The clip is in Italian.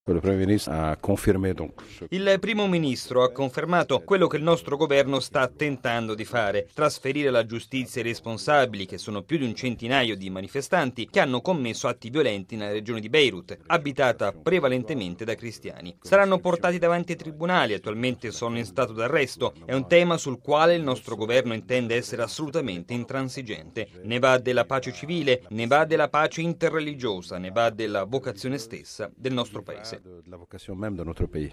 Il primo ministro ha confermato quello che il nostro governo sta tentando di fare: trasferire alla giustizia i responsabili, che sono più di un centinaio di manifestanti che hanno commesso atti violenti nella regione di Beirut, abitata prevalentemente da cristiani. Saranno portati davanti ai tribunali, attualmente sono in stato d'arresto. È un tema sul quale il nostro governo intende essere assolutamente intransigente. Ne va della pace civile, ne va della pace interreligiosa, ne va della vocazione stessa del nostro paese. de la vocation même de notre pays.